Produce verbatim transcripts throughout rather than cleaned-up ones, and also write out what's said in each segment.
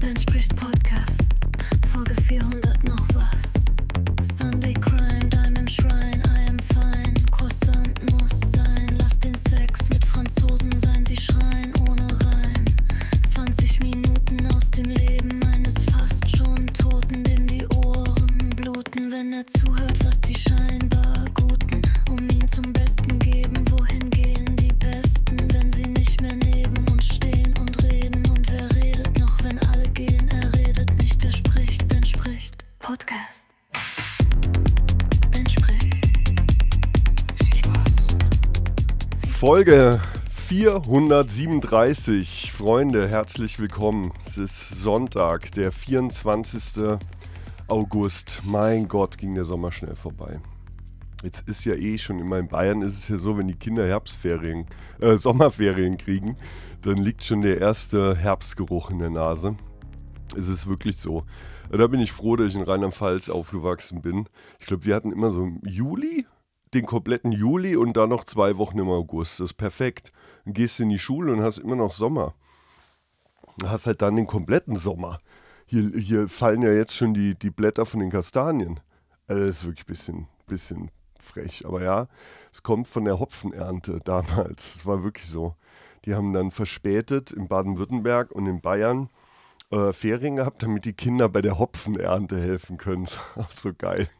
Ben spricht Podcast, Folge vierhundert noch was. Sunday Crime, Diamond Shrine, I am fine. Croissant muss sein, lass den Sex mit Franzosen sein, sie schreien ohne Reim. zwanzig Minuten aus dem Leben eines fast schon Toten, dem die Ohren bluten, wenn er zuhört, was die scheinbar Guten um ihn zum Besten geben. Wohin gehen die Besten, wenn sie nicht mehr neben uns stehen und reden? Und wer redet noch, wenn alle gehen? Er redet nicht, er spricht, Ben spricht Podcast. Ben spricht. Viel Spaß. Folge vierhundertsiebenunddreißig. Freunde, herzlich willkommen. Es ist Sonntag, der vierundzwanzigster August. Mein Gott, ging der Sommer schnell vorbei. Jetzt ist ja eh schon, immer in Bayern ist es ja so, wenn die Kinder Herbstferien, äh, Sommerferien kriegen, dann liegt schon der erste Herbstgeruch in der Nase. Es ist wirklich so. Da bin ich froh, dass ich in Rheinland-Pfalz aufgewachsen bin. Ich glaube, wir hatten immer so im Juli, den kompletten Juli und dann noch zwei Wochen im August. Das ist perfekt. Dann gehst du in die Schule und hast immer noch Sommer. Du hast halt dann den kompletten Sommer. Hier, hier fallen ja jetzt schon die, die Blätter von den Kastanien. Also das ist wirklich ein bisschen, bisschen frech. Aber ja, es kommt von der Hopfenernte damals. Das war wirklich so. Die haben dann verspätet in Baden-Württemberg und in Bayern äh, Ferien gehabt, damit die Kinder bei der Hopfenernte helfen können. Das ist auch so geil.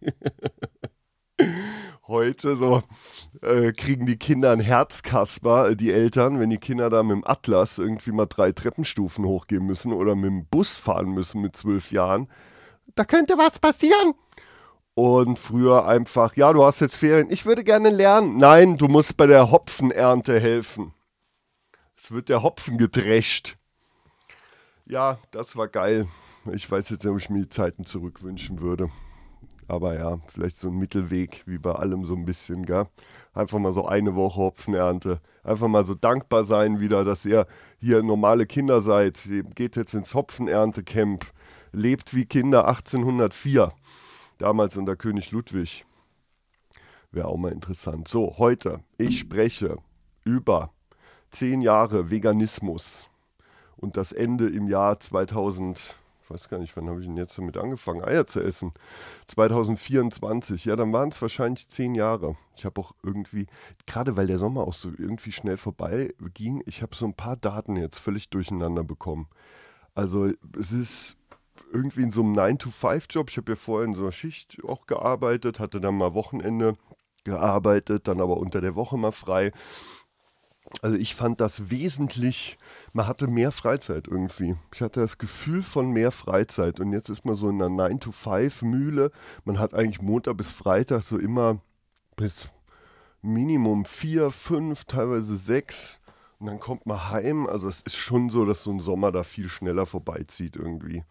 Heute so äh, kriegen die Kinder ein Herzkasper, äh, die Eltern, wenn die Kinder da mit dem Atlas irgendwie mal drei Treppenstufen hochgehen müssen oder mit dem Bus fahren müssen mit zwölf Jahren. Da könnte was passieren. Und früher einfach, ja, du hast jetzt Ferien, ich würde gerne lernen. Nein, du musst bei der Hopfenernte helfen. Es wird der Hopfen gedrescht. Ja, das war geil. Ich weiß jetzt nicht, ob ich mir die Zeiten zurückwünschen würde. Aber ja, vielleicht so ein Mittelweg, wie bei allem so ein bisschen, gell? Einfach mal so eine Woche Hopfenernte. Einfach mal so dankbar sein wieder, dass ihr hier normale Kinder seid. Ihr geht jetzt ins Hopfenernte-Camp. Lebt wie Kinder achtzehnhundertvier. Damals unter König Ludwig. Wäre auch mal interessant. So, heute, ich spreche über zehn Jahre Veganismus und das Ende im Jahr zweitausend. Ich weiß gar nicht, wann habe ich denn jetzt damit angefangen, Eier zu essen? zwanzig vierundzwanzig, ja, dann waren es wahrscheinlich zehn Jahre. Ich habe auch irgendwie, gerade weil der Sommer auch so irgendwie schnell vorbei ging, ich habe so ein paar Daten jetzt völlig durcheinander bekommen. Also es ist irgendwie in so einem nine to five Job, ich habe ja vorher in so einer Schicht auch gearbeitet, hatte dann mal Wochenende gearbeitet, dann aber unter der Woche mal frei. Also ich fand das wesentlich, man hatte mehr Freizeit irgendwie. Ich hatte das Gefühl von mehr Freizeit und jetzt ist man so in einer nine to five Mühle. Man hat eigentlich Montag bis Freitag so immer bis Minimum vier, fünf, teilweise sechs und dann kommt man heim. Also es ist schon so, dass so ein Sommer da viel schneller vorbeizieht irgendwie.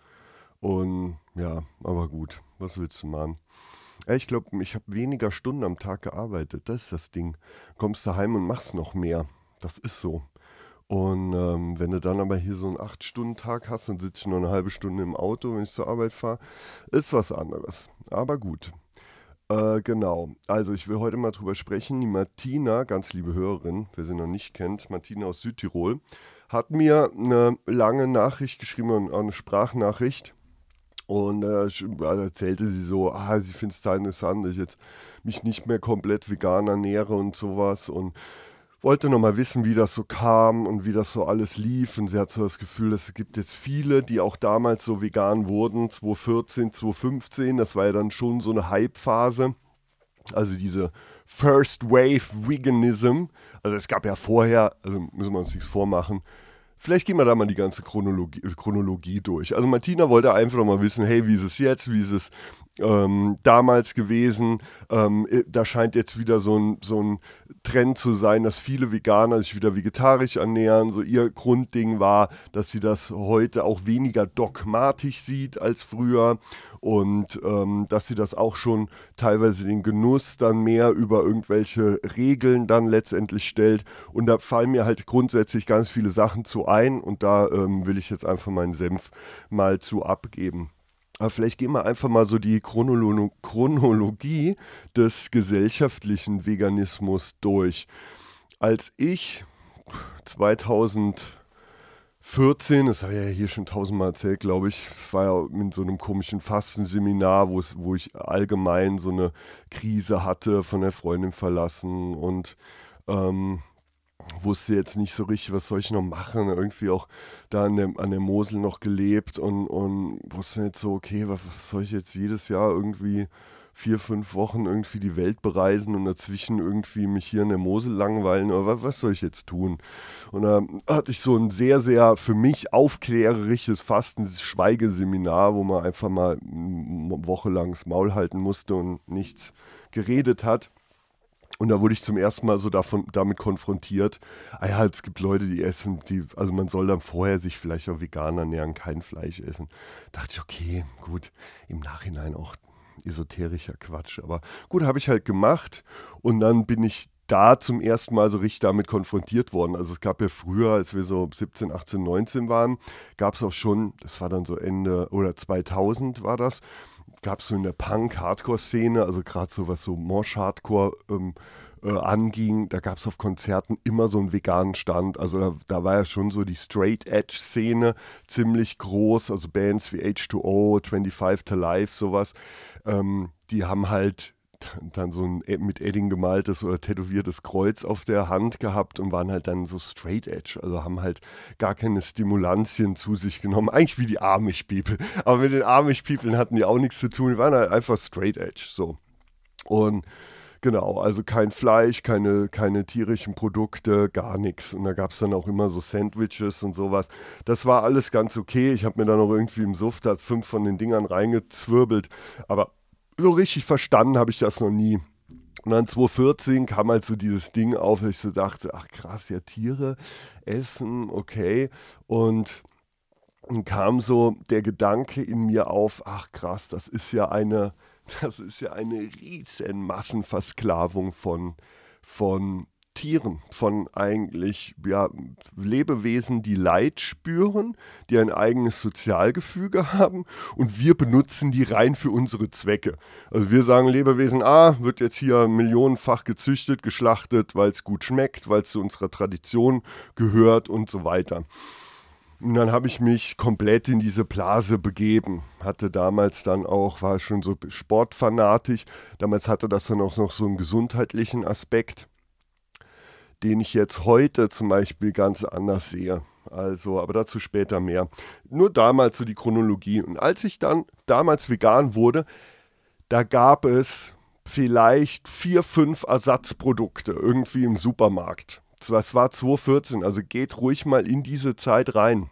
Und ja, aber gut, was willst du machen? Ja, ich glaube, ich habe weniger Stunden am Tag gearbeitet, das ist das Ding. Kommst du heim und machst noch mehr. Das ist so. Und ähm, wenn du dann aber hier so einen acht Stunden Tag hast, dann sitze ich nur eine halbe Stunde im Auto, wenn ich zur Arbeit fahre. Ist was anderes. Aber gut. Äh, genau. Also ich will heute mal drüber sprechen. Die Martina, ganz liebe Hörerin, wer sie noch nicht kennt, Martina aus Südtirol, hat mir eine lange Nachricht geschrieben und auch eine Sprachnachricht. Und äh, erzählte sie so, ah, sie findet es total interessant, dass ich jetzt mich nicht mehr komplett vegan ernähre und sowas und wollte nochmal wissen, wie das so kam und wie das so alles lief. Und sie hat so das Gefühl, es gibt jetzt viele, die auch damals so vegan wurden, zwanzig vierzehn, zwanzig fünfzehn, das war ja dann schon so eine Hype-Phase. Also diese First Wave Veganism. Also es gab ja vorher, also müssen wir uns nichts vormachen, vielleicht gehen wir da mal die ganze Chronologie, Chronologie durch. Also Martina wollte einfach noch mal wissen, hey, wie ist es jetzt, wie ist es ähm, damals gewesen? Ähm, da scheint jetzt wieder so ein, so ein Trend zu sein, dass viele Veganer sich wieder vegetarisch ernähren. So ihr Grundding war, dass sie das heute auch weniger dogmatisch sieht als früher und ähm, dass sie das auch schon teilweise den Genuss dann mehr über irgendwelche Regeln dann letztendlich stellt. Und da fallen mir halt grundsätzlich ganz viele Sachen zu ein und da ähm, will ich jetzt einfach meinen Senf mal zu abgeben. Aber vielleicht gehen wir einfach mal so die Chronolo- Chronologie des gesellschaftlichen Veganismus durch. Als ich zweitausendfünf vierzehn, das habe ich ja hier schon tausendmal erzählt, glaube ich, war ja in so einem komischen Fastenseminar, wo es, wo ich allgemein so eine Krise hatte, von der Freundin verlassen und ähm, wusste jetzt nicht so richtig, was soll ich noch machen, irgendwie auch da an der, an der Mosel noch gelebt und, und wusste nicht so, okay, was, was soll ich jetzt jedes Jahr irgendwie vier, fünf Wochen irgendwie die Welt bereisen und dazwischen irgendwie mich hier in der Mosel langweilen oder was, was soll ich jetzt tun? Und da hatte ich so ein sehr, sehr für mich aufklärerisches Fasten-Schweigeseminar, wo man einfach mal eine Woche lang das Maul halten musste und nichts geredet hat. Und da wurde ich zum ersten Mal so davon, damit konfrontiert, ah ja, es gibt Leute, die essen, die, also man soll dann vorher sich vielleicht auch vegan ernähren, kein Fleisch essen. Da dachte ich, okay, gut, im Nachhinein auch esoterischer Quatsch. Aber gut, habe ich halt gemacht und dann bin ich da zum ersten Mal so richtig damit konfrontiert worden. Also es gab ja früher, als wir so siebzehn, achtzehn, neunzehn waren, gab es auch schon, das war dann so Ende oder zweitausend war das, gab es so in der Punk-Hardcore-Szene, also gerade so was so Mosh-Hardcore ähm, äh, anging, da gab es auf Konzerten immer so einen veganen Stand. Also da, da war ja schon so die Straight-Edge-Szene ziemlich groß, also Bands wie H zwei O, fünfundzwanzig to Life, sowas, ähm, die haben halt dann so ein mit Edding gemaltes oder tätowiertes Kreuz auf der Hand gehabt und waren halt dann so straight edge, also haben halt gar keine Stimulantien zu sich genommen, eigentlich wie die Amish People, aber mit den Amish People hatten die auch nichts zu tun, die waren halt einfach straight edge, so. Und genau, also kein Fleisch, keine, keine tierischen Produkte, gar nichts. Und da gab es dann auch immer so Sandwiches und sowas. Das war alles ganz okay. Ich habe mir dann auch irgendwie im Suff da fünf von den Dingern reingezwirbelt, aber so richtig verstanden habe ich das noch nie. Und dann zweitausendvierzehn kam halt so dieses Ding auf, dass ich so dachte, ach krass, ja Tiere essen, okay. Und dann kam so der Gedanke in mir auf, ach krass, das ist ja eine, das ist ja eine riesen Massenversklavung von, von Tieren, von eigentlich ja, Lebewesen, die Leid spüren, die ein eigenes Sozialgefüge haben und wir benutzen die rein für unsere Zwecke. Also wir sagen, Lebewesen A wird jetzt hier millionenfach gezüchtet, geschlachtet, weil es gut schmeckt, weil es zu unserer Tradition gehört und so weiter. Und dann habe ich mich komplett in diese Blase begeben. Hatte damals dann auch, war schon so sportfanatisch, damals hatte das dann auch noch so einen gesundheitlichen Aspekt, den ich jetzt heute zum Beispiel ganz anders sehe. Also, aber dazu später mehr. Nur damals so die Chronologie. Und als ich dann damals vegan wurde, da gab es vielleicht vier, fünf Ersatzprodukte irgendwie im Supermarkt. Das war zweitausendvierzehn, also geht ruhig mal in diese Zeit rein.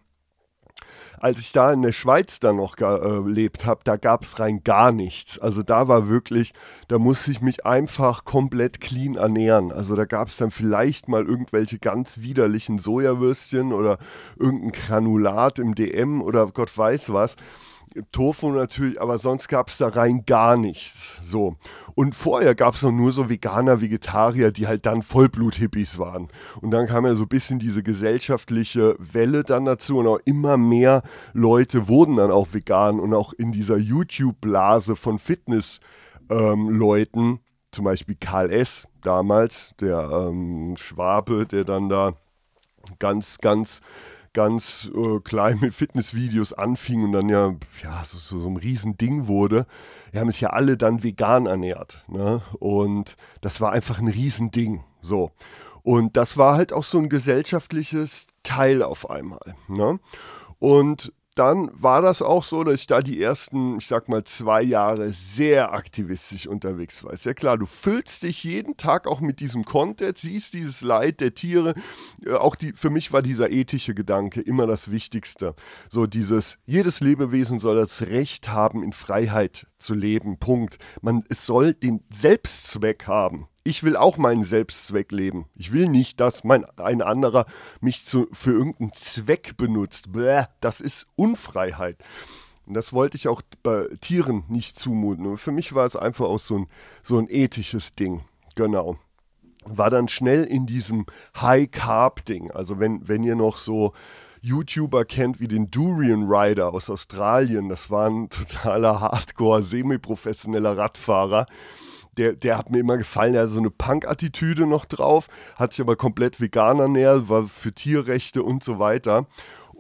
Als ich da in der Schweiz dann noch gelebt habe, da gab es rein gar nichts. Also da war wirklich, da musste ich mich einfach komplett clean ernähren. Also da gab es dann vielleicht mal irgendwelche ganz widerlichen Sojawürstchen oder irgendein Granulat im D M oder Gott weiß was. Tofu natürlich, aber sonst gab es da rein gar nichts. So. Und vorher gab es noch nur so Veganer, Vegetarier, die halt dann Vollblut-Hippies waren. Und dann kam ja so ein bisschen diese gesellschaftliche Welle dann dazu und auch immer mehr Leute wurden dann auch vegan und auch in dieser YouTube-Blase von Fitness-Leuten, ähm, zum Beispiel Karl S. damals, der ähm, Schwabe, der dann da ganz, ganz ganz äh, klein mit Fitnessvideos anfing und dann ja, ja so, so, so ein Riesending wurde. Wir haben sich ja alle dann vegan ernährt. Ne? Und das war einfach ein Riesending. So. Und das war halt auch so ein gesellschaftliches Teil auf einmal. Ne? Und dann war das auch so, dass ich da die ersten, ich sag mal, zwei Jahre sehr aktivistisch unterwegs war. Ist ja klar, du füllst dich jeden Tag auch mit diesem Content, siehst dieses Leid der Tiere. Äh, auch die, für mich war dieser ethische Gedanke immer das Wichtigste. So dieses, jedes Lebewesen soll das Recht haben, in Freiheit zu leben. Punkt. Man, es soll den Selbstzweck haben. Ich will auch meinen Selbstzweck leben. Ich will nicht, dass mein, ein anderer mich zu, für irgendeinen Zweck benutzt. Bäh, das ist Unfreiheit. Und das wollte ich auch bei Tieren nicht zumuten. Und für mich war es einfach auch so ein, so ein ethisches Ding. Genau. War dann schnell in diesem High-Carb-Ding. Also wenn, wenn ihr noch so YouTuber kennt wie den Durian Rider aus Australien, das war ein totaler Hardcore, semi-professioneller Radfahrer. Der, der hat mir immer gefallen, der hatte so eine Punk-Attitüde noch drauf, hat sich aber komplett vegan ernährt, war für Tierrechte und so weiter.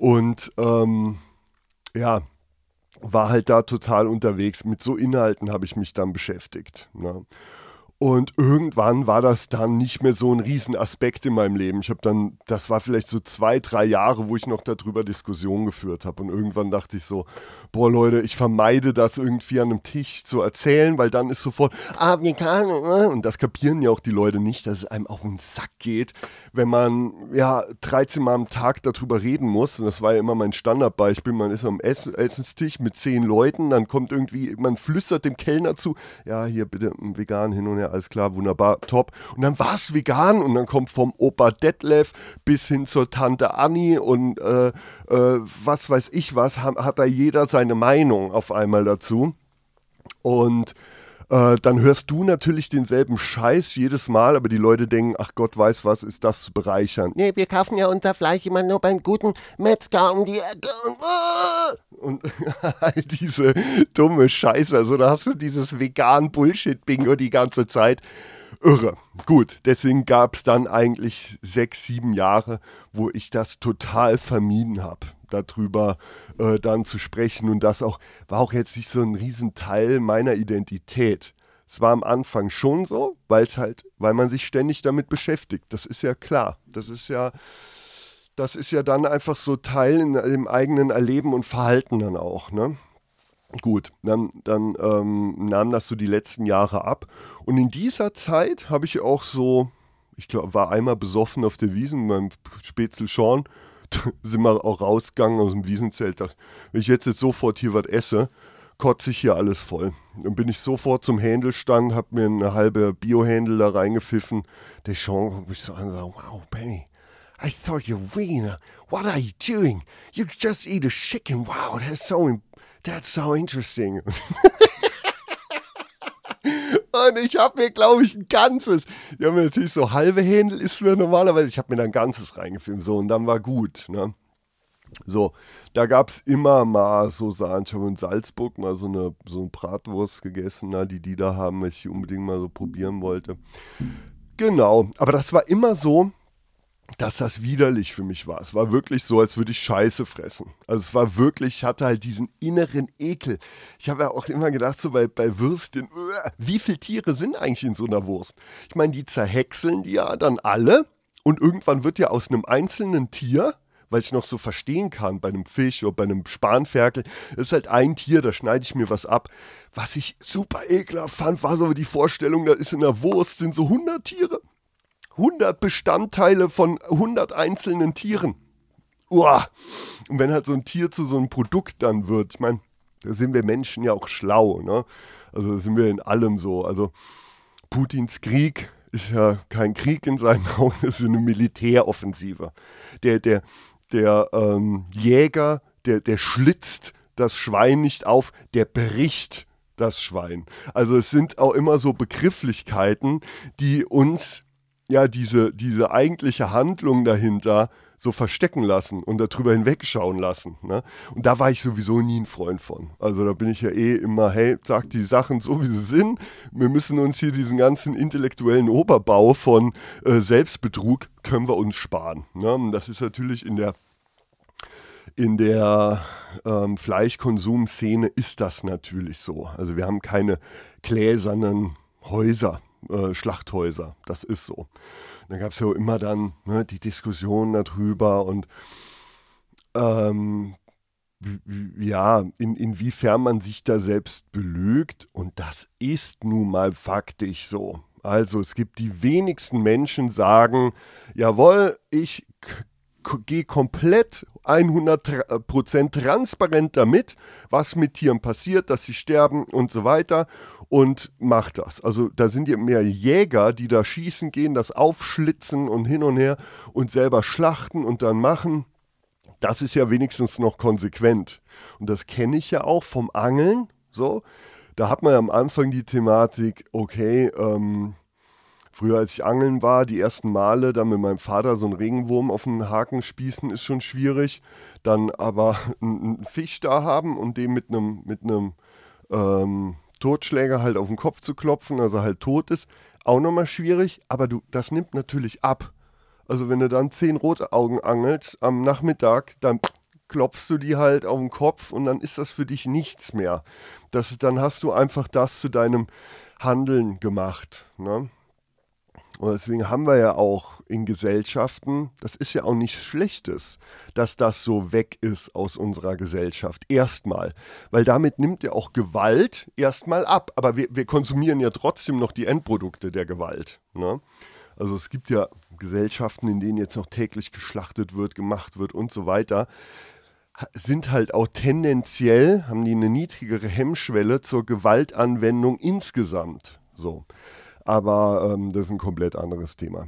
Und ähm, ja, war halt da total unterwegs. Mit so Inhalten habe ich mich dann beschäftigt. Ne? Und irgendwann war das dann nicht mehr so ein Riesenaspekt in meinem Leben. Ich habe dann, das war vielleicht so zwei, drei Jahre, wo ich noch darüber Diskussionen geführt habe. Und irgendwann dachte ich so, boah Leute, ich vermeide das irgendwie an einem Tisch zu erzählen, weil dann ist sofort, ah, wir kann, und das kapieren ja auch die Leute nicht, dass es einem auf den Sack geht, wenn man ja dreizehn Mal am Tag darüber reden muss. Und das war ja immer mein Standardbeispiel. Man ist am Ess- Essenstisch mit zehn Leuten, dann kommt irgendwie, man flüstert dem Kellner zu, ja, hier bitte ein vegan hin und her. Alles klar, wunderbar, top. Und dann war es vegan und dann kommt vom Opa Detlef bis hin zur Tante Anni und äh, äh, was weiß ich was, hat, hat da jeder seine Meinung auf einmal dazu. Und äh, dann hörst du natürlich denselben Scheiß jedes Mal, aber die Leute denken, ach Gott weiß was, ist das zu bereichern. Nee, wir kaufen ja unser Fleisch immer nur beim guten Metzger um die Ecke und, und all diese dumme Scheiße. Also da hast du dieses vegan Bullshit-Bingo die ganze Zeit. Irre. Gut, deswegen gab es dann eigentlich sechs, sieben Jahre, wo ich das total vermieden habe, darüber äh, dann zu sprechen. Und das auch war auch jetzt nicht so ein Riesenteil meiner Identität. Es war am Anfang schon so, weil es halt, weil man sich ständig damit beschäftigt. Das ist ja klar. Das ist ja, das ist ja dann einfach so Teil in dem eigenen Erleben und Verhalten dann auch, ne? Gut, dann, dann ähm, nahm das so die letzten Jahre ab. Und in dieser Zeit habe ich auch so, ich glaube, war einmal besoffen auf der Wiesn beim Spätzle Sean. Sind wir auch rausgegangen aus dem Wiesenzelt. Dachte, wenn ich jetzt, jetzt sofort hier was esse, kotze ich hier alles voll. Dann bin ich sofort zum Händlstand, habe mir eine halbe Bio-Händel da reingepfiffen. Der Sean guckt mich so an und sagt, wow, Benny, I thought you're wiener. What are you doing? You just eat a chicken. Wow, that's so important. That's so interesting. Und ich habe mir, glaube ich, ein ganzes, die haben mir natürlich so halbe Händel, ist mir normalerweise, ich habe mir da ein ganzes reingefilmt, so, und dann war gut, ne? So, da gab es immer mal so Sachen, ich habe in Salzburg mal so eine, so eine Bratwurst gegessen, na, die die da haben, weil ich die unbedingt mal so probieren wollte. Genau, aber das war immer so, dass das widerlich für mich war. Es war wirklich so, als würde ich Scheiße fressen. Also es war wirklich, ich hatte halt diesen inneren Ekel. Ich habe ja auch immer gedacht, so bei, bei Würstchen, wie viele Tiere sind eigentlich in so einer Wurst? Ich meine, die zerhäckseln die ja dann alle und irgendwann wird ja aus einem einzelnen Tier, weil ich noch so verstehen kann, bei einem Fisch oder bei einem Spanferkel, das ist halt ein Tier, da schneide ich mir was ab. Was ich super ekelhaft fand, war so die Vorstellung, da ist in der Wurst, sind so hundert Tiere. hundert Bestandteile von hundert einzelnen Tieren. Uah. Und wenn halt so ein Tier zu so einem Produkt dann wird, ich meine, da sind wir Menschen ja auch schlau, ne? Also da sind wir in allem so. Also Putins Krieg ist ja kein Krieg in seinen Augen, das ist eine Militäroffensive. Der, der, der ähm, Jäger, der, der schlitzt das Schwein nicht auf, der bricht das Schwein. Also es sind auch immer so Begrifflichkeiten, die uns ja diese, diese eigentliche Handlung dahinter so verstecken lassen und darüber hinwegschauen lassen. Ne? Und da war ich sowieso nie ein Freund von. Also da bin ich ja eh immer, hey, sag die Sachen so, wie sie sind. Wir müssen uns hier diesen ganzen intellektuellen Oberbau von äh, Selbstbetrug, können wir uns sparen. Ne? Und das ist natürlich in der In der ähm, Fleischkonsumszene ist das natürlich so. Also wir haben keine gläsernen Häuser. Äh, Schlachthäuser, das ist so. Da gab es ja immer dann ne, die Diskussion darüber und ähm, ja, in, inwiefern man sich da selbst belügt, und das ist nun mal faktisch so. Also es gibt die wenigsten Menschen, sagen, jawohl, ich k- gehe komplett hundert Prozent transparent damit, was mit Tieren passiert, dass sie sterben und so weiter, und macht das. Also da sind ja mehr Jäger, die da schießen gehen, das aufschlitzen und hin und her und selber schlachten und dann machen. Das ist ja wenigstens noch konsequent. Und das kenne ich ja auch vom Angeln. So, da hat man ja am Anfang die Thematik, okay, ähm, früher als ich angeln war, die ersten Male, dann mit meinem Vater so einen Regenwurm auf den Haken spießen, ist schon schwierig. Dann aber einen Fisch da haben und den mit einem mit einem ähm, Totschläger halt auf den Kopf zu klopfen, dass er halt tot ist, auch nochmal schwierig. Aber du, das nimmt natürlich ab. Also wenn du dann zehn Rotaugen angelst am Nachmittag, dann klopfst du die halt auf den Kopf und dann ist das für dich nichts mehr. Das, dann hast du einfach das zu deinem Handeln gemacht, ne? Und deswegen haben wir ja auch in Gesellschaften, das ist ja auch nichts Schlechtes, dass das so weg ist aus unserer Gesellschaft. Erstmal. Weil damit nimmt ja auch Gewalt erstmal ab. Aber wir, wir konsumieren ja trotzdem noch die Endprodukte der Gewalt, ne? Also es gibt ja Gesellschaften, in denen jetzt noch täglich geschlachtet wird, gemacht wird und so weiter, sind halt auch tendenziell, haben die eine niedrigere Hemmschwelle zur Gewaltanwendung insgesamt. So. Aber ähm, das ist ein komplett anderes Thema.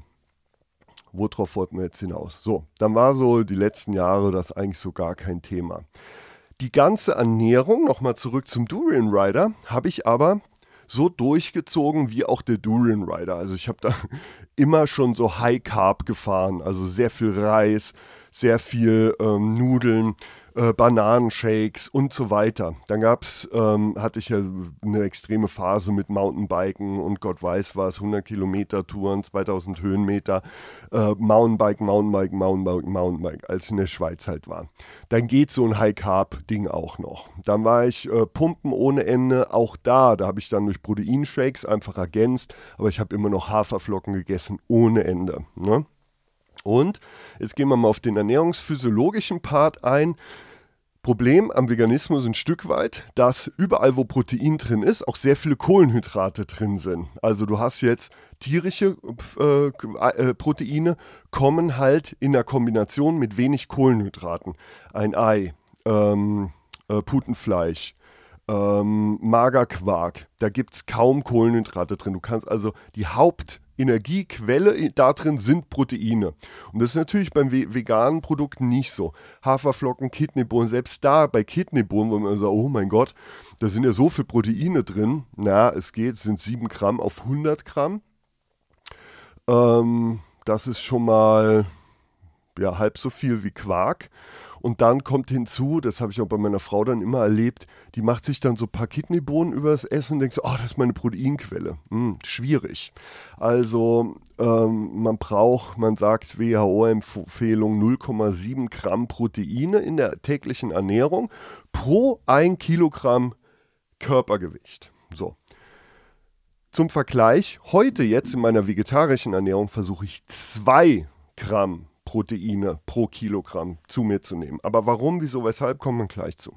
Worauf wollten wir jetzt hinaus? So, dann war so die letzten Jahre das eigentlich so gar kein Thema. Die ganze Ernährung, nochmal zurück zum Durian Rider, habe ich aber so durchgezogen wie auch der Durian Rider. Also ich habe da immer schon so High Carb gefahren, also sehr viel Reis, sehr viel ähm, Nudeln, äh, Bananenshakes und so weiter. Dann gab's, ähm, hatte ich ja eine extreme Phase mit Mountainbiken und Gott weiß was, hundert Kilometer Touren, zweitausend Höhenmeter, äh, Mountainbike, Mountainbike, Mountainbike, Mountainbike, als ich in der Schweiz halt war. Dann geht so ein High-Carb-Ding auch noch. Dann war ich äh, pumpen ohne Ende, auch da, da habe ich dann durch Proteinshakes einfach ergänzt, aber ich habe immer noch Haferflocken gegessen ohne Ende, ne? Und jetzt gehen wir mal auf den ernährungsphysiologischen Part ein. Problem am Veganismus ein Stück weit, dass überall, wo Protein drin ist, auch sehr viele Kohlenhydrate drin sind. Also du hast jetzt tierische äh, äh, Proteine, kommen halt in der Kombination mit wenig Kohlenhydraten. Ein Ei, ähm, äh, Putenfleisch, ähm, Magerquark, da gibt es kaum Kohlenhydrate drin. Du kannst also die Hauptenergiequelle da drin sind Proteine. Und das ist natürlich beim veganen Produkten nicht so. Haferflocken, Kidneybohnen, selbst da bei Kidneybohnen, wo man sagt, oh mein Gott, da sind ja so viele Proteine drin. Na, es geht, es sind sieben Gramm auf hundert Gramm. Ähm, das ist schon mal ja, halb so viel wie Quark. Und dann kommt hinzu, das habe ich auch bei meiner Frau dann immer erlebt, die macht sich dann so ein paar Kidneybohnen über das Essen und denkt so, oh, das ist meine Proteinquelle. Hm, schwierig. Also ähm, man braucht, man sagt W H O-Empfehlung null Komma sieben Gramm Proteine in der täglichen Ernährung pro ein Kilogramm Körpergewicht. So. Zum Vergleich, heute jetzt in meiner vegetarischen Ernährung versuche ich zwei Gramm Proteine pro Kilogramm zu mir zu nehmen. Aber warum, wieso, weshalb, kommen wir gleich zu.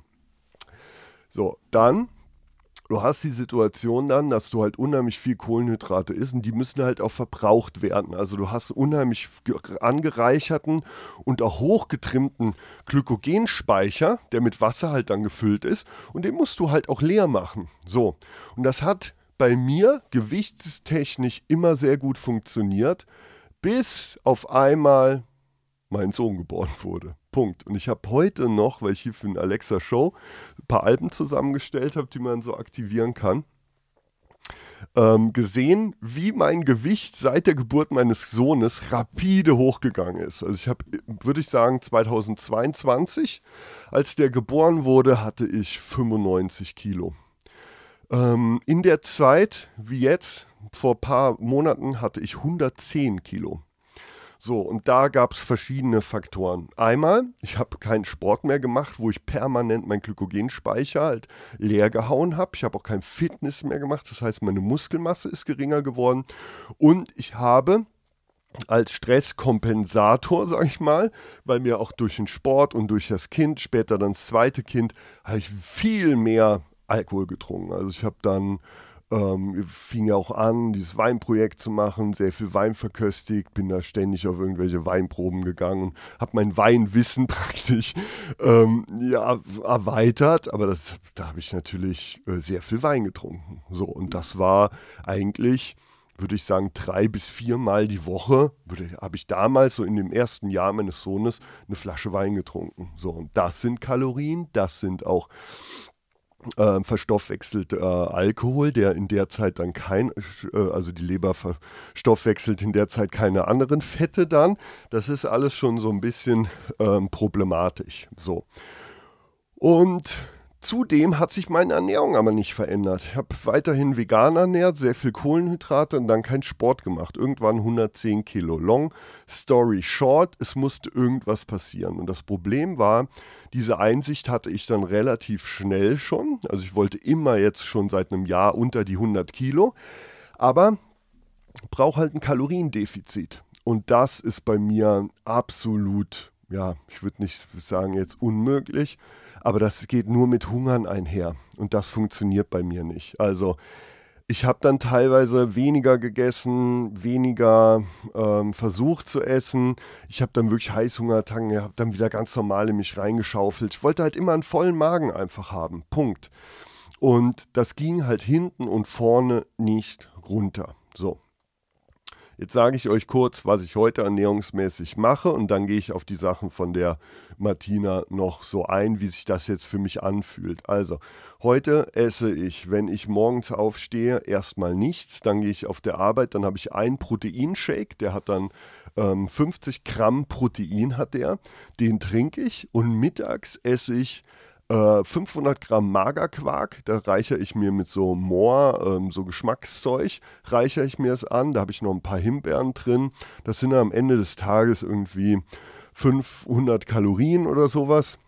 So, dann, du hast die Situation dann, dass du halt unheimlich viel Kohlenhydrate isst und die müssen halt auch verbraucht werden. Also du hast unheimlich angereicherten und auch hochgetrimmten Glykogenspeicher, der mit Wasser halt dann gefüllt ist und den musst du halt auch leer machen. So, und das hat bei mir gewichtstechnisch immer sehr gut funktioniert, bis auf einmal mein Sohn geboren wurde. Punkt. Und ich habe heute noch, weil ich hier für eine Alexa-Show ein paar Alben zusammengestellt habe, die man so aktivieren kann, ähm, gesehen, wie mein Gewicht seit der Geburt meines Sohnes rapide hochgegangen ist. Also ich habe, würde ich sagen, zweitausendzweiundzwanzig, als der geboren wurde, hatte ich fünfundneunzig Kilo. Ähm, in der Zeit, wie jetzt, vor ein paar Monaten, hatte ich hundertzehn Kilo. So, und da gab es verschiedene Faktoren. Einmal, ich habe keinen Sport mehr gemacht, wo ich permanent meinen Glykogenspeicher halt leer gehauen habe. Ich habe auch kein Fitness mehr gemacht, das heißt, meine Muskelmasse ist geringer geworden. Und ich habe als Stresskompensator, sage ich mal, weil mir auch durch den Sport und durch das Kind, später dann das zweite Kind, habe ich viel mehr Alkohol getrunken. Also ich habe dann Ähm, fing ja auch an, dieses Weinprojekt zu machen, sehr viel Wein verköstigt, bin da ständig auf irgendwelche Weinproben gegangen, habe mein Weinwissen praktisch ähm, ja, erweitert, aber das, da habe ich natürlich äh, sehr viel Wein getrunken. So, und das war eigentlich, würde ich sagen, drei bis viermal die Woche, habe ich damals so in dem ersten Jahr meines Sohnes eine Flasche Wein getrunken. So, und das sind Kalorien, das sind auch Äh, verstoffwechselt äh, Alkohol, der in der Zeit dann kein, äh, also die Leber verstoffwechselt in der Zeit keine anderen Fette dann. Das ist alles schon so ein bisschen ähm, problematisch. So. Und Zudem hat sich meine Ernährung aber nicht verändert. Ich habe weiterhin vegan ernährt, sehr viel Kohlenhydrate und dann keinen Sport gemacht. Irgendwann hundertzehn Kilo. Long story short, es musste irgendwas passieren. Und das Problem war, diese Einsicht hatte ich dann relativ schnell schon. Also ich wollte immer jetzt schon seit einem Jahr unter die hundert Kilo. Aber brauche halt ein Kaloriendefizit. Und das ist bei mir absolut, ja, ich würde nicht sagen jetzt unmöglich, aber das geht nur mit Hungern einher und das funktioniert bei mir nicht. Also ich habe dann teilweise weniger gegessen, weniger ähm, versucht zu essen. Ich habe dann wirklich Heißhungerattacken, habe dann wieder ganz normal in mich reingeschaufelt. Ich wollte halt immer einen vollen Magen einfach haben, Punkt. Und das ging halt hinten und vorne nicht runter. So. Jetzt sage ich euch kurz, was ich heute ernährungsmäßig mache und dann gehe ich auf die Sachen von der Martina noch so ein, wie sich das jetzt für mich anfühlt. Also, heute esse ich, wenn ich morgens aufstehe, erstmal nichts, dann gehe ich auf der Arbeit, dann habe ich einen Proteinshake, der hat dann ähm, fünfzig Gramm Protein hat der, den trinke ich und mittags esse ich Äh, fünfhundert Gramm Magerquark, da reichere ich mir mit so Moor, ähm, so Geschmackszeug, reichere ich mir es an, da habe ich noch ein paar Himbeeren drin, das sind dann am Ende des Tages irgendwie fünfhundert Kalorien oder sowas,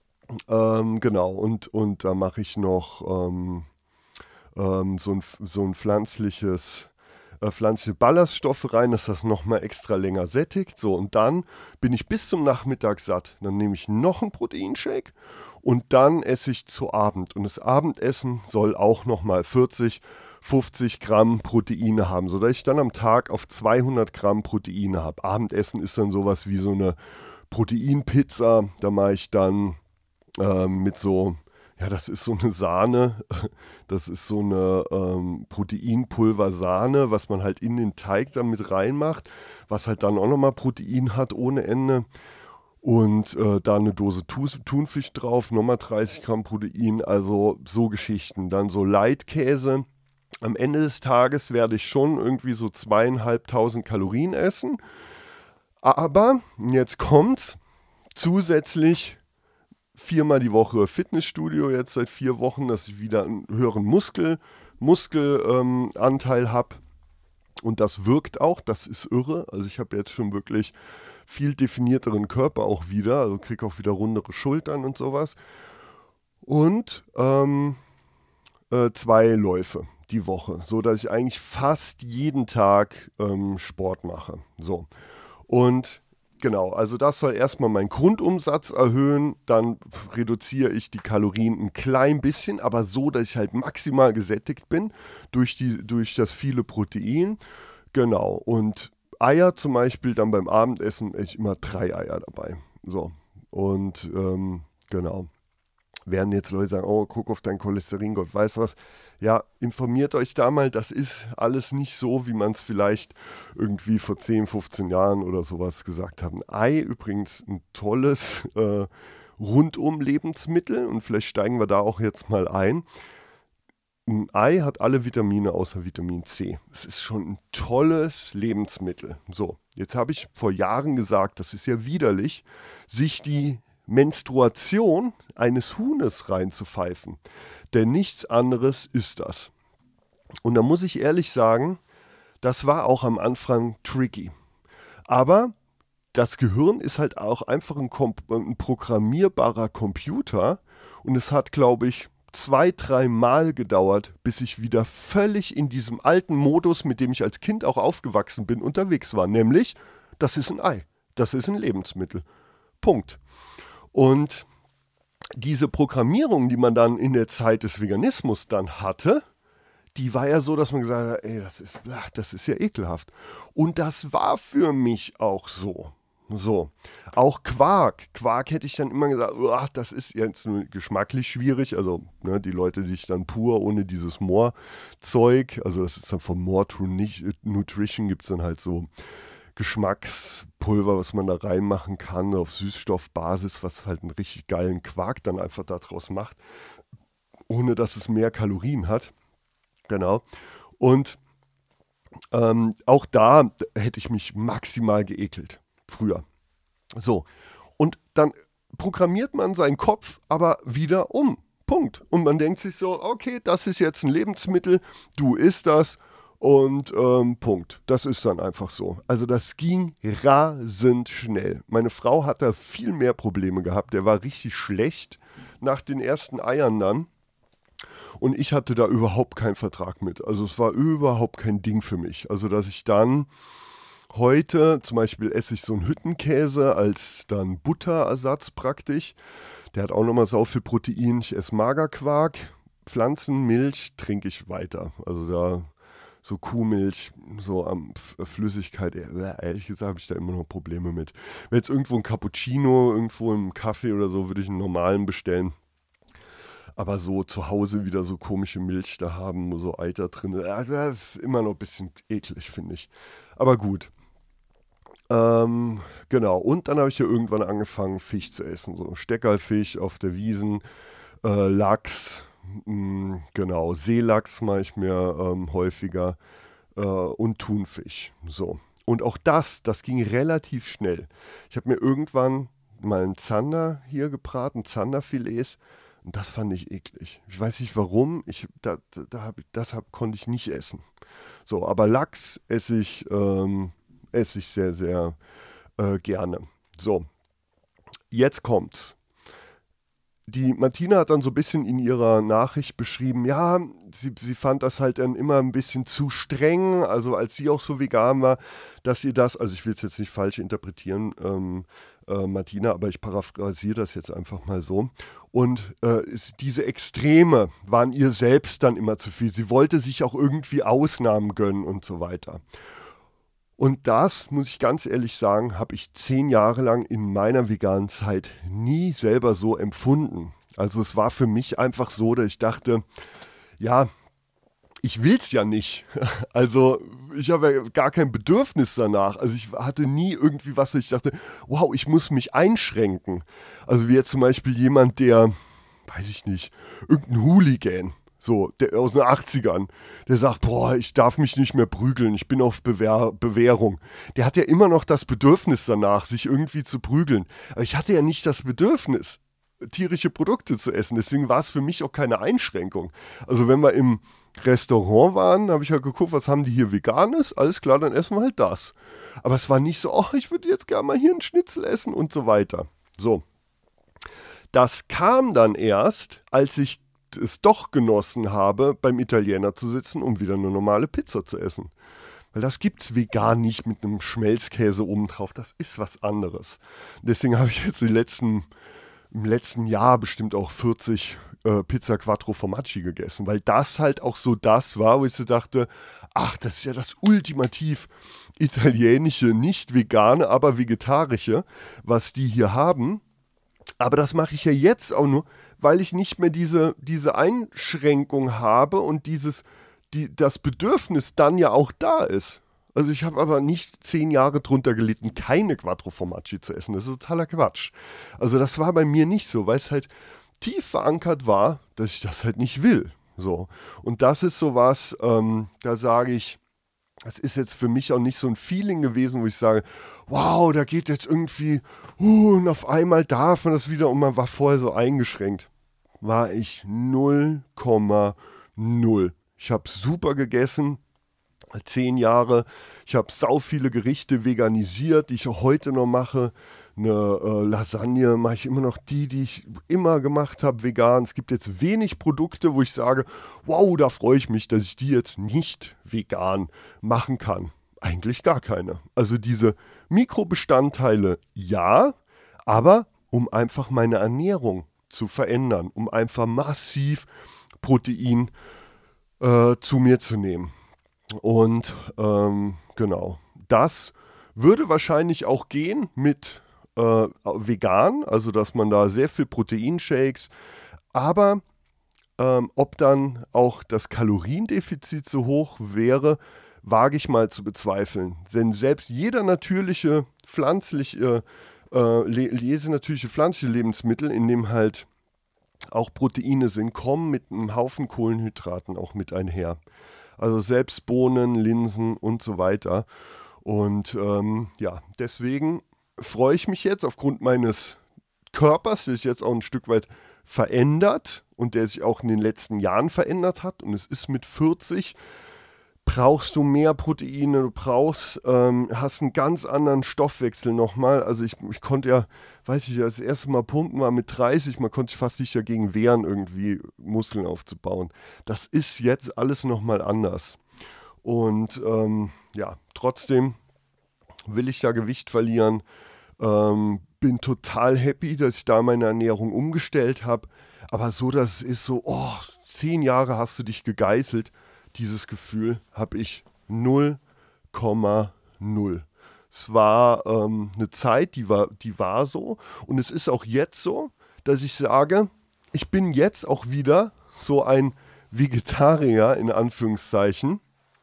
ähm, genau, und, und da mache ich noch ähm, ähm, so, ein, so ein pflanzliches äh, pflanzliche Ballaststoffe rein, dass das nochmal extra länger sättigt. So, und dann bin ich bis zum Nachmittag satt. Dann nehme ich noch einen Proteinshake und dann esse ich zu Abend. Und das Abendessen soll auch nochmal vierzig, fünfzig Gramm Proteine haben, sodass ich dann am Tag auf zweihundert Gramm Proteine habe. Abendessen ist dann sowas wie so eine Proteinpizza. Da mache ich dann ähm, mit so... Ja, das ist so eine Sahne, das ist so eine ähm, Proteinpulver-Sahne, was man halt in den Teig dann mit reinmacht, was halt dann auch nochmal Protein hat ohne Ende. Und äh, da eine Dose Thunfisch drauf, nochmal dreißig Gramm Protein, also so Geschichten. Dann so Leitkäse. Am Ende des Tages werde ich schon irgendwie so zweieinhalbtausend Kalorien essen. Aber, jetzt kommt's, zusätzlich viermal die Woche Fitnessstudio, jetzt seit vier Wochen, dass ich wieder einen höheren Muskel, Muskelanteil ähm, habe. Und das wirkt auch, das ist irre. Also ich habe jetzt schon wirklich viel definierteren Körper auch wieder, also kriege auch wieder rundere Schultern und sowas. Und ähm, äh, zwei Läufe die Woche, so dass ich eigentlich fast jeden Tag ähm, Sport mache. So. Und genau, also das soll erstmal meinen Grundumsatz erhöhen, dann reduziere ich die Kalorien ein klein bisschen, aber so, dass ich halt maximal gesättigt bin durch, die, durch das viele Protein. Genau, und Eier zum Beispiel, dann beim Abendessen esse ich immer drei Eier dabei. So, und ähm, genau. Werden jetzt Leute sagen, oh, guck auf dein Cholesteringott, weißt du was? Ja, informiert euch da mal, das ist alles nicht so, wie man es vielleicht irgendwie vor zehn, fünfzehn Jahren oder sowas gesagt hat. Ein Ei übrigens ein tolles äh, Rundum-Lebensmittel und vielleicht steigen wir da auch jetzt mal ein. Ein Ei hat alle Vitamine außer Vitamin C. Es ist schon ein tolles Lebensmittel. So, jetzt habe ich vor Jahren gesagt, das ist ja widerlich, sich die Menstruation eines Huhnes reinzupfeifen. Denn nichts anderes ist das. Und da muss ich ehrlich sagen, das war auch am Anfang tricky. Aber das Gehirn ist halt auch einfach ein, ein programmierbarer Computer und es hat, glaube ich, zwei, drei Mal gedauert, bis ich wieder völlig in diesem alten Modus, mit dem ich als Kind auch aufgewachsen bin, unterwegs war. Nämlich, das ist ein Ei, das ist ein Lebensmittel. Punkt. Und diese Programmierung, die man dann in der Zeit des Veganismus dann hatte, die war ja so, dass man gesagt hat, ey, das ist, ach, das ist ja ekelhaft. Und das war für mich auch so. So, auch Quark. Quark hätte ich dann immer gesagt, ach, das ist jetzt nur geschmacklich schwierig. Also ne, die Leute, die sich dann pur ohne dieses Moor-Zeug, also das ist dann von More Nutrition, gibt es dann halt so Geschmackspulver, was man da reinmachen kann auf Süßstoffbasis, was halt einen richtig geilen Quark dann einfach daraus macht, ohne dass es mehr Kalorien hat. Genau. Und ähm, auch da hätte ich mich maximal geekelt. Früher. So. Und dann programmiert man seinen Kopf aber wieder um. Punkt. Und man denkt sich so, okay, das ist jetzt ein Lebensmittel, du isst das und ähm, Punkt. Das ist dann einfach so. Also das ging rasend schnell. Meine Frau hat da viel mehr Probleme gehabt. Der war richtig schlecht nach den ersten Eiern dann. Und ich hatte da überhaupt keinen Vertrag mit. Also es war überhaupt kein Ding für mich. Also dass ich dann heute, zum Beispiel esse ich so einen Hüttenkäse als dann Butterersatz praktisch. Der hat auch nochmal sau viel Protein. Ich esse Magerquark, Pflanzenmilch trinke ich weiter. Also da so Kuhmilch, so am F- Flüssigkeit, ehrlich gesagt habe ich da immer noch Probleme mit. Wenn jetzt irgendwo ein Cappuccino, irgendwo im Kaffee oder so, würde ich einen normalen bestellen. Aber so zu Hause wieder so komische Milch da haben, wo so Eiter drin ist, also das ist immer noch ein bisschen eklig, finde ich. Aber gut. Ähm, genau, und dann habe ich ja irgendwann angefangen, Fisch zu essen. So Steckerlfisch auf der Wiesen, äh, Lachs, mh, genau, Seelachs mache ich mir ähm, häufiger äh, und Thunfisch. So. Und auch das, das ging relativ schnell. Ich habe mir irgendwann mal einen Zander hier gebraten, Zanderfilets. Und das fand ich eklig. Ich weiß nicht warum, ich, da, da hab, das hab, konnte ich nicht essen. So, aber Lachs esse ich, ähm, esse ich sehr, sehr äh, gerne. So, jetzt kommt's. Die Martina hat dann so ein bisschen in ihrer Nachricht beschrieben, ja, sie, sie fand das halt dann immer ein bisschen zu streng, also als sie auch so vegan war, dass ihr das, also ich will es jetzt nicht falsch interpretieren, ähm, äh, Martina, aber ich paraphrasiere das jetzt einfach mal so. Und äh, ist, diese Extreme waren ihr selbst dann immer zu viel. Sie wollte sich auch irgendwie Ausnahmen gönnen und so weiter. Und das, muss ich ganz ehrlich sagen, habe ich zehn Jahre lang in meiner veganen Zeit nie selber so empfunden. Also es war für mich einfach so, dass ich dachte, ja, ich will es ja nicht. Also ich habe ja gar kein Bedürfnis danach. Also ich hatte nie irgendwie was, ich dachte, wow, ich muss mich einschränken. Also wie jetzt zum Beispiel jemand, der, weiß ich nicht, irgendein Hooligan, so, der aus den achtzigern, der sagt, boah, ich darf mich nicht mehr prügeln, ich bin auf Bewehr- Bewährung. Der hat ja immer noch das Bedürfnis danach, sich irgendwie zu prügeln. Aber ich hatte ja nicht das Bedürfnis, tierische Produkte zu essen. Deswegen war es für mich auch keine Einschränkung. Also wenn wir im Restaurant waren, habe ich halt geguckt, was haben die hier Veganes? Alles klar, dann essen wir halt das. Aber es war nicht so, oh, ich würde jetzt gerne mal hier einen Schnitzel essen und so weiter. So. Das kam dann erst, als ich es doch genossen habe, beim Italiener zu sitzen, um wieder eine normale Pizza zu essen. Weil das gibt es vegan nicht mit einem Schmelzkäse obendrauf. Das ist was anderes. Deswegen habe ich jetzt die letzten, im letzten Jahr bestimmt auch vierzig äh, Pizza Quattro Formaggi gegessen. Weil das halt auch so das war, wo ich so dachte, ach, das ist ja das ultimativ italienische, nicht vegane, aber vegetarische, was die hier haben. Aber das mache ich ja jetzt auch nur, weil ich nicht mehr diese, diese Einschränkung habe und dieses, die, das Bedürfnis dann ja auch da ist. Also ich habe aber nicht zehn Jahre drunter gelitten, keine Quattro Formaggi zu essen. Das ist totaler Quatsch. Also das war bei mir nicht so, weil es halt tief verankert war, dass ich das halt nicht will. So. Und das ist sowas, ähm, da sage ich, das ist jetzt für mich auch nicht so ein Feeling gewesen, wo ich sage, wow, da geht jetzt irgendwie, uh, und auf einmal darf man das wieder und man war vorher so eingeschränkt. War ich null Komma null. Ich habe super gegessen, zehn Jahre. Ich habe sau viele Gerichte veganisiert, die ich auch heute noch mache. Eine äh, Lasagne mache ich immer noch die, die ich immer gemacht habe, vegan. Es gibt jetzt wenig Produkte, wo ich sage, wow, da freue ich mich, dass ich die jetzt nicht vegan machen kann. Eigentlich gar keine. Also diese Mikrobestandteile, ja, aber um einfach meine Ernährung zu verändern, um einfach massiv Protein äh, zu mir zu nehmen. Und ähm, genau, das würde wahrscheinlich auch gehen mit äh, vegan, also dass man da sehr viel Proteinshakes, aber ähm, ob dann auch das Kaloriendefizit so hoch wäre, wage ich mal zu bezweifeln. Denn selbst jeder natürliche pflanzliche, äh, le- jede natürliche pflanzliche Lebensmittel, in dem halt auch Proteine sind, kommen mit einem Haufen Kohlenhydraten auch mit einher. Also selbst Bohnen, Linsen und so weiter. Und ähm, ja, deswegen freue ich mich jetzt aufgrund meines Körpers, dass ich jetzt auch ein Stück weit verändert und der sich auch in den letzten Jahren verändert hat. Und es ist mit vierzig, brauchst du mehr Proteine, du brauchst, ähm, hast einen ganz anderen Stoffwechsel nochmal. Also ich, ich konnte ja, weiß ich, das erste Mal pumpen war mit dreißig, man konnte sich fast nicht dagegen wehren, irgendwie Muskeln aufzubauen. Das ist jetzt alles nochmal anders. Und ähm, ja, trotzdem will ich da Gewicht verlieren. Ähm, bin total happy, dass ich da meine Ernährung umgestellt habe. Aber so, dass es ist so, oh, zehn Jahre hast du dich gegeißelt. Dieses Gefühl habe ich null Komma null. Es war ähm, eine Zeit, die war, die war so. Und es ist auch jetzt so, dass ich sage, ich bin jetzt auch wieder so ein Vegetarier, in Anführungszeichen,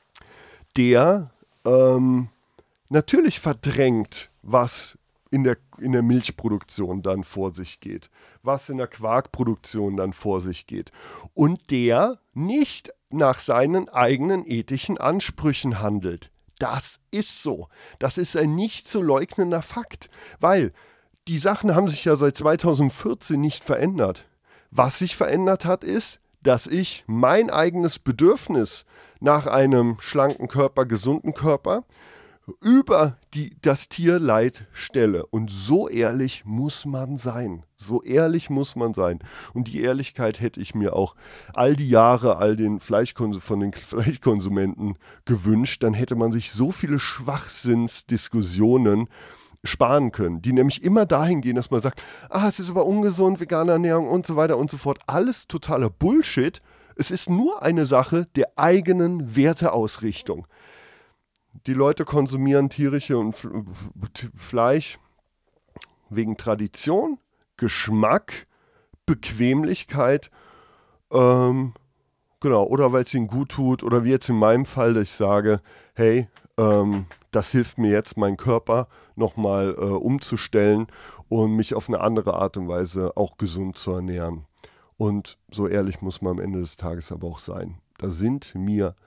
der ähm, natürlich verdrängt, was in der, in der Milchproduktion dann vor sich geht, was in der Quarkproduktion dann vor sich geht. Und der nicht nach seinen eigenen ethischen Ansprüchen handelt. Das ist so. Das ist ein nicht zu leugnender Fakt, weil die Sachen haben sich ja seit zweitausendvierzehn nicht verändert. Was sich verändert hat, ist, dass ich mein eigenes Bedürfnis nach einem schlanken Körper, gesunden Körper über die, das Tierleid stelle. Und so ehrlich muss man sein. So ehrlich muss man sein. Und die Ehrlichkeit hätte ich mir auch all die Jahre all den Fleischkonsum, von den Fleischkonsumenten gewünscht. Dann hätte man sich so viele Schwachsinnsdiskussionen sparen können, die nämlich immer dahin gehen, dass man sagt, ah, es ist aber ungesund, vegane Ernährung und so weiter und so fort. Alles totaler Bullshit. Es ist nur eine Sache der eigenen Werteausrichtung. Die Leute konsumieren tierische und Fleisch wegen Tradition, Geschmack, Bequemlichkeit, ähm, genau, oder weil es ihnen gut tut, oder wie jetzt in meinem Fall, dass ich sage, hey, ähm, das hilft mir jetzt, meinen Körper nochmal äh, umzustellen und mich auf eine andere Art und Weise auch gesund zu ernähren. Und so ehrlich muss man am Ende des Tages aber auch sein. Da sind mir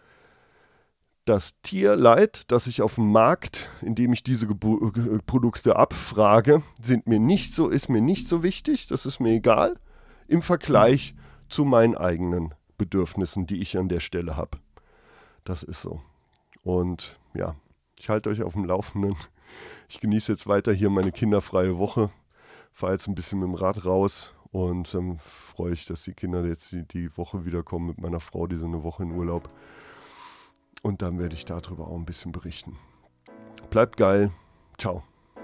das Tierleid, das ich auf dem Markt, in dem ich diese Gebu- G- Produkte abfrage, sind mir nicht so, ist mir nicht so wichtig, das ist mir egal, im Vergleich zu meinen eigenen Bedürfnissen, die ich an der Stelle habe. Das ist so. Und ja, ich halte euch auf dem Laufenden. Ich genieße jetzt weiter hier meine kinderfreie Woche, fahre jetzt ein bisschen mit dem Rad raus und dann ähm, freue ich, dass die Kinder jetzt die, die Woche wiederkommen mit meiner Frau, die sind eine Woche in Urlaub. Und dann werde ich darüber auch ein bisschen berichten. Bleibt geil. Ciao.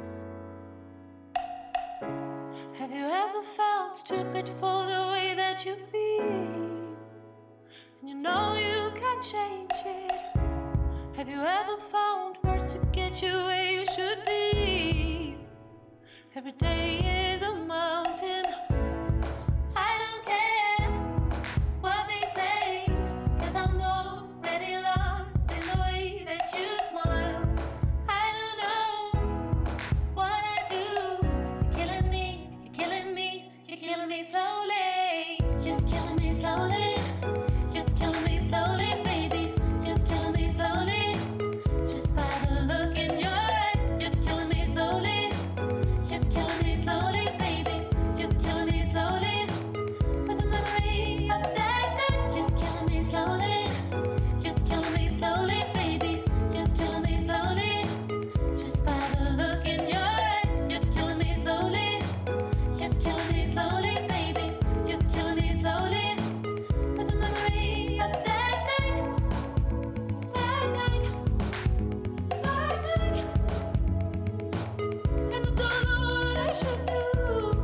Have you ever felt stupid for the way that you feel? And you know you can't change it. Have you ever found words to get you where you should be? Every day is a mountain. I don't care what they say, 'cause I'm already lost in the way that you smile. I don't know what I do. You're killing me, you're killing me, you're killing me slowly. You're killing me slowly. You're killing me slowly, baby. You're killing me slowly. Just by the look in your eyes, you're killing me slowly. You're killing me slowly, baby. You're killing me slowly. With the memory of that night, you're killing me slowly. You're killing me slowly, baby. You're killing me slowly. Just by the look in your eyes, you're killing me slowly. You're killing me slowly, baby. You're killing me slowly. With the memory of that night, that night, that night. And I don't know what I should do.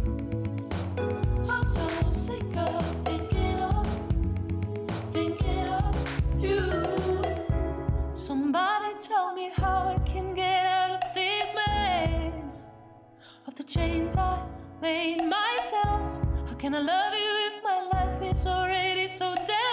I'm so sick of thinking of, thinking of you. Somebody tell me how I can get out of this mess, of the chains I made myself. How can I love you if my life is already so dead?